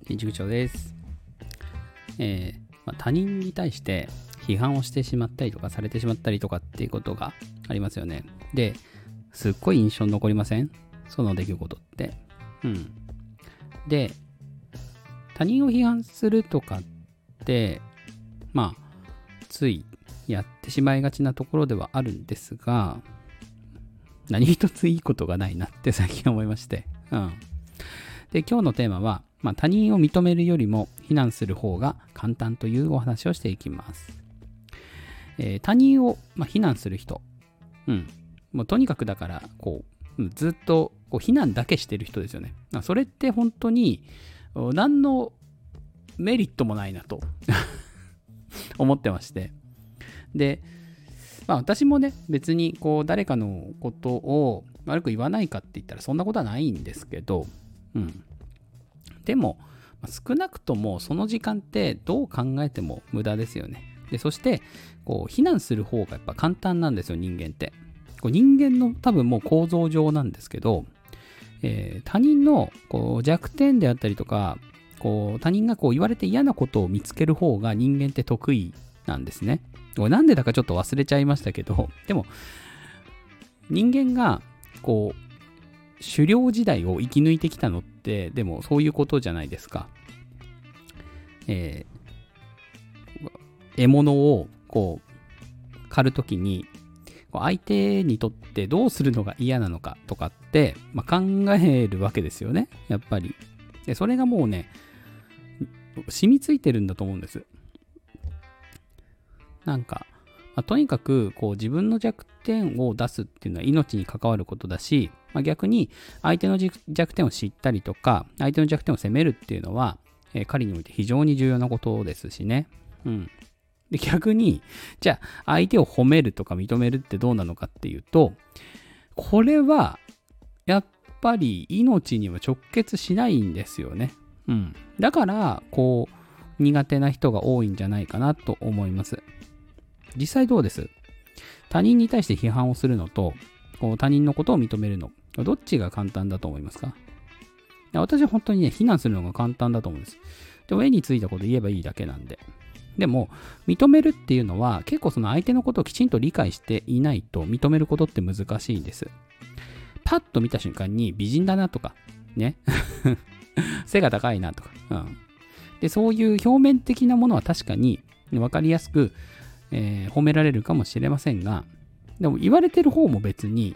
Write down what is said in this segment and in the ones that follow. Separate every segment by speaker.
Speaker 1: 塾長です。他人に対して批判をしてしまったりとかされてしまったりとかっていうことがありますよね。で、すっごい印象に残りません？その出来事って。で、他人を批判するとかって、ついやってしまいがちなところではあるんですが、何一ついいことがないなって最近思いまして。で、今日のテーマは、他人を認めるよりも非難する方が簡単というお話をしていきます。他人を、非難する人。もうとにかくだから、ずっと非難だけしてる人ですよね。それって本当に何のメリットもないなと思ってまして。で、私もね、別に誰かのことを悪く言わないかって言ったらそんなことはないんですけど、でも、少なくともその時間ってどう考えても無駄ですよね。で、そして非難する方がやっぱ簡単なんですよ、人間って。人間の多分もう構造上なんですけど、他人の弱点であったりとか、他人が言われて嫌なことを見つける方が人間って得意なんですね。なんでだかちょっと忘れちゃいましたけど、でも人間が狩猟時代を生き抜いてきたのってでもそういうことじゃないですか。獲物を狩るときに相手にとってどうするのが嫌なのかとかって、考えるわけですよね、やっぱり。で、それがもうね、染みついてるんだと思うんです。とにかく自分の弱点を出すっていうのは命に関わることだし、逆に相手の弱点を知ったりとか、相手の弱点を責めるっていうのは、彼において非常に重要なことですしね。で、逆に、じゃあ相手を褒めるとか認めるってどうなのかっていうと、これはやっぱり命には直結しないんですよね。だから苦手な人が多いんじゃないかなと思います。実際どうです？他人に対して批判をするのと他人のことを認めるの、どっちが簡単だと思いますか？私は本当にね、非難するのが簡単だと思うんです。でも絵についたこと言えばいいだけなんで。でも認めるっていうのは結構その相手のことをきちんと理解していないと認めることって難しいんです。パッと見た瞬間に美人だなとかね背が高いなとか、でそういう表面的なものは確かに分かりやすく褒められるかもしれませんが、でも言われてる方も別に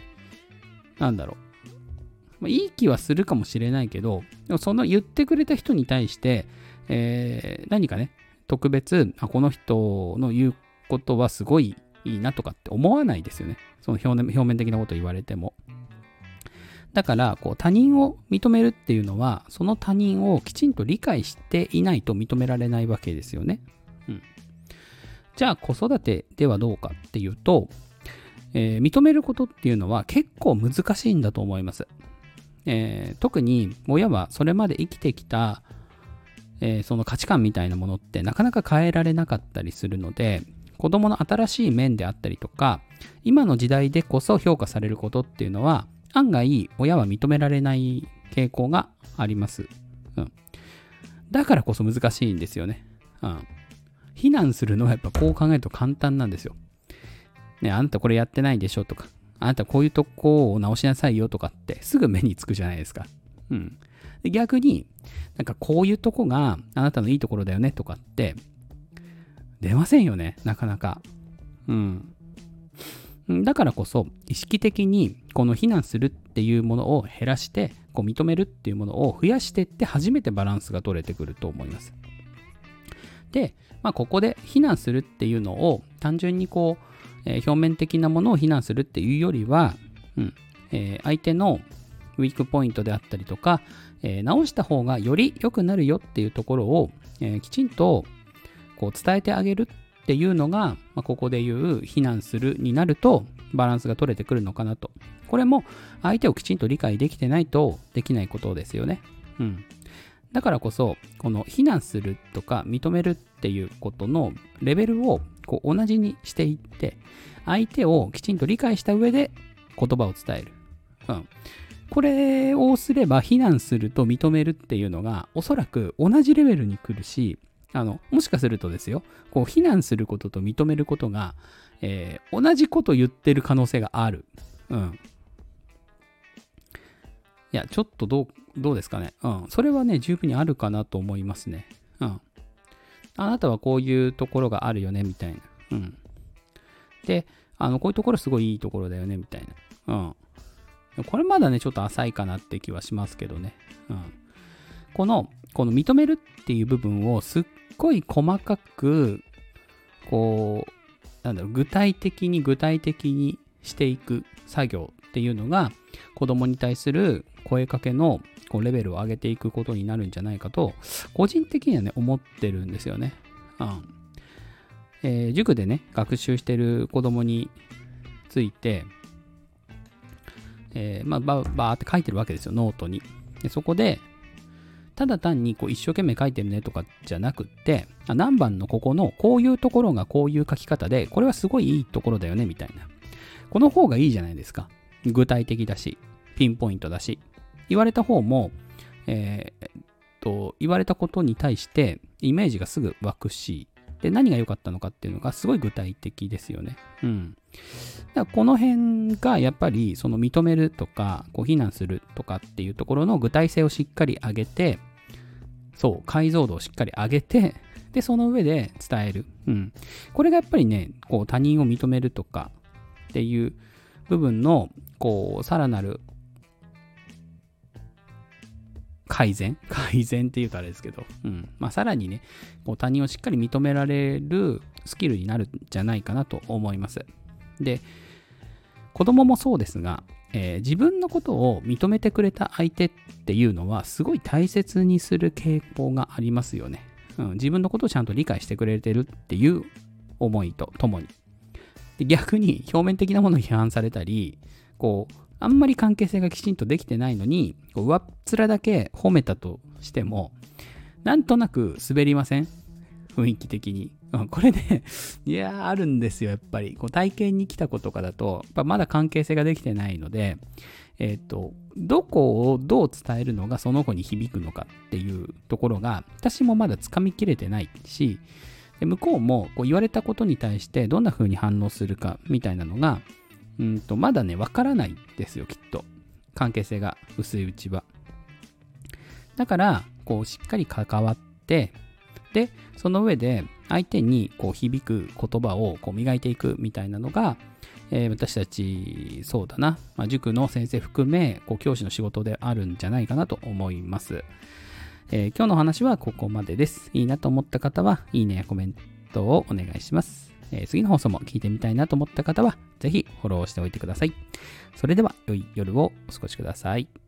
Speaker 1: いい気はするかもしれないけど、でもその言ってくれた人に対して、何かね特別この人の言うことはすごいいいなとかって思わないですよね。その表面的なことを言われても。だから他人を認めるっていうのはその他人をきちんと理解していないと認められないわけですよね。じゃあ子育てではどうかっていうと、認めることっていうのは結構難しいんだと思います。特に親はそれまで生きてきた、その価値観みたいなものってなかなか変えられなかったりするので、子供の新しい面であったりとか、今の時代でこそ評価されることっていうのは案外親は認められない傾向があります。だからこそ難しいんですよね。非難するのはやっぱこう考えると簡単なんですよ。ね、あなたこれやってないでしょとか、あなたこういうとこを直しなさいよとかってすぐ目につくじゃないですか。で逆にこういうとこがあなたのいいところだよねとかって出ませんよね、なかなか。だからこそ意識的にこの非難するっていうものを減らして認めるっていうものを増やしていって初めてバランスが取れてくると思います。で、ここで非難するっていうのを単純に表面的なものを非難するっていうよりは、相手のウィークポイントであったりとか、直した方がより良くなるよっていうところを、きちんと伝えてあげるっていうのが、ここで言う非難するになるとバランスが取れてくるのかなと。これも相手をきちんと理解できてないとできないことですよね。だからこそこの非難するとか認めるっていうことのレベルを同じにしていって相手をきちんと理解した上で言葉を伝える。 これをすれば非難すると認めるっていうのがおそらく同じレベルに来るし、もしかするとですよ、こう非難することと認めることが、同じこと言ってる可能性がある。うん。いや、ちょっとどうですかね。うん。それはね、十分にあるかなと思いますね。うん。あなたはこういうところがあるよね、みたいな。うん。で、こういうところすごいいいところだよね、みたいな。うん。これまだね、ちょっと浅いかなって気はしますけどね。うん。この認めるっていう部分をすっごい細かく、こう、具体的にしていく作業っていうのが、子供に対する声かけのレベルを上げていくことになるんじゃないかと、個人的にはね、思ってるんですよね。塾でね、学習してる子供について、バーって書いてるわけですよ、ノートに。でそこで、ただ単に一生懸命書いてるねとかじゃなくって、何番のここのこういうところがこういう書き方で、これはすごいいいところだよねみたいな。この方がいいじゃないですか。具体的だし、ピンポイントだし。言われた方も、言われたことに対してイメージがすぐ湧くし、で、何が良かったのかっていうのがすごい具体的ですよね。うん。だからこの辺がやっぱりその認めるとか非難するとかっていうところの具体性をしっかり上げて、そう解像度をしっかり上げて、でその上で伝える。うん。これがやっぱりね、他人を認めるとかっていう部分のさらなる改善っていうとあれですけど、さらにね、他人をしっかり認められるスキルになるんじゃないかなと思います。で、子供もそうですが、自分のことを認めてくれた相手っていうのはすごい大切にする傾向がありますよね。自分のことをちゃんと理解してくれてるっていう思いとともに。で、逆に表面的なものを批判されたり、あんまり関係性がきちんとできてないのに、上っ面だけ褒めたとしても、なんとなく滑りません？雰囲気的に。これね、あるんですよ、やっぱり。体験に来た子とかだと、まだ関係性ができてないので、どこをどう伝えるのがその子に響くのかっていうところが、私もまだつかみきれてないし、で向こうも言われたことに対してどんな風に反応するかみたいなのが、まだね、わからないですよ、きっと。関係性が薄いうちは。だから、しっかり関わって、で、その上で相手に響く言葉を磨いていくみたいなのが、私たち、そうだな、塾の先生含め、教師の仕事であるんじゃないかなと思います。今日の話はここまでです。いいなと思った方は、いいねやコメントをお願いします。次の放送も聞いてみたいなと思った方は、ぜひフォローしておいてください。それでは、良い夜をお過ごしください。